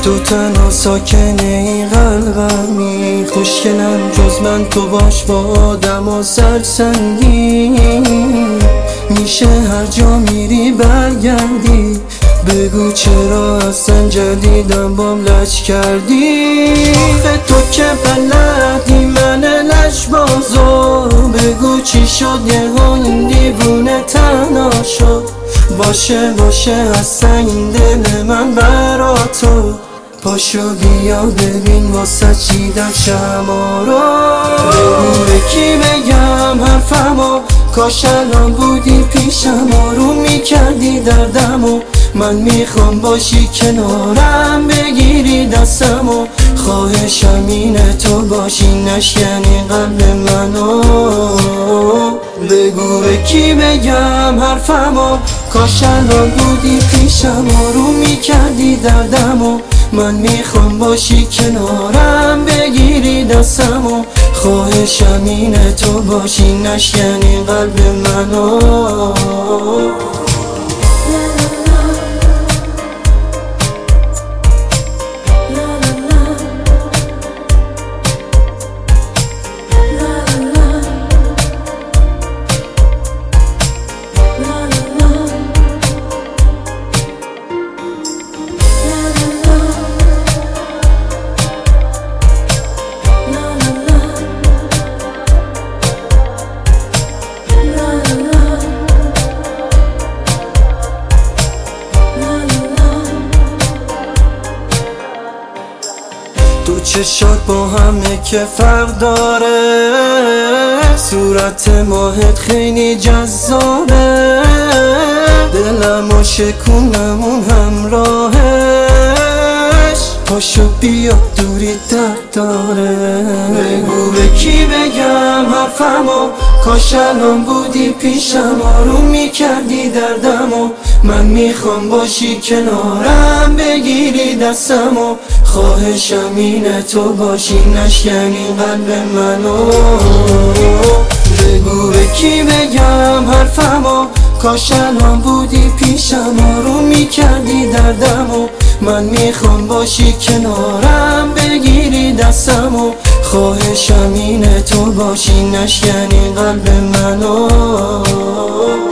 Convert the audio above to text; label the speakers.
Speaker 1: تو تنها ساکن این قلبمی، خوشگلم جز من تو باش با آدم و سرسنگی. میشه هر جا میری برگردی، بگو چرا اصلا جدیدم بام لج کردی. آخه تو که بلدی من لجبازو، بگو چی شد یهو این دیوونه تنها شد. باشه باشه اصلا این دل من برا تو، پاشو بیا ببین واسه چیدم شما رو. بگو به کی بگم حرفمو، کاش الان بودی پیشم آروم میکردی دردمو. من میخوام باشی کنارم بگیری دستمو، خواهشم اینه تو باشی نشکنی قلب منو. بگو به کی بگم حرفمو، کاش الان بودی پیشم آروم میکردی دردمو. من میخوام باشی کنارم بگیری دستمو، خواهشم اینه تو باشی نشکنی قلب منو. تو چشات با همه که فرق داره، صورت ماهت خیلی جذابه. دلم و شکونم اون همراهش، پاشو بیا دوری درد داره. بگو به کی بگم حرفمو، کاش الان بودی پیشم آروم میکردی دردمو. من میخوام باشی کنارم بگیری دستمو، خواهشم اینه تو باشی نشکنی قلب منو. بگو به کی بگم حرفمو، کاش الان بودی پیشم آروم میکردی دردمو. من میخوام باشی کنارم بگیری دستمو، خواهشم اینه تو باشی نشکنی قلب منو.